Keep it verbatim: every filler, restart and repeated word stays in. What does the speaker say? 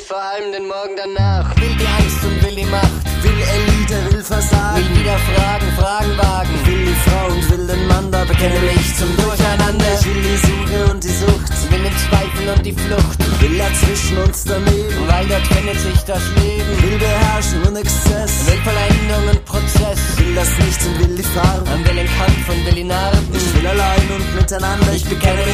vor allem den Morgen danach. Will die Angst und will die Macht, will Elite, will Versagen, will wieder Fragen, Fragen wagen, will die Frau und will den Mann, da bekenne mich zum Durcheinander. Ich will die Suche und die Sucht, will den Zweifel und die Flucht, will dazwischen uns daneben, weil dort findet sich das Leben, will beherrschen und Exzess, will Vollendung und Prozess, will das Nichts und will die Farben, will den Kampf und will die Narben. Ich will allein und miteinander, ich bekenne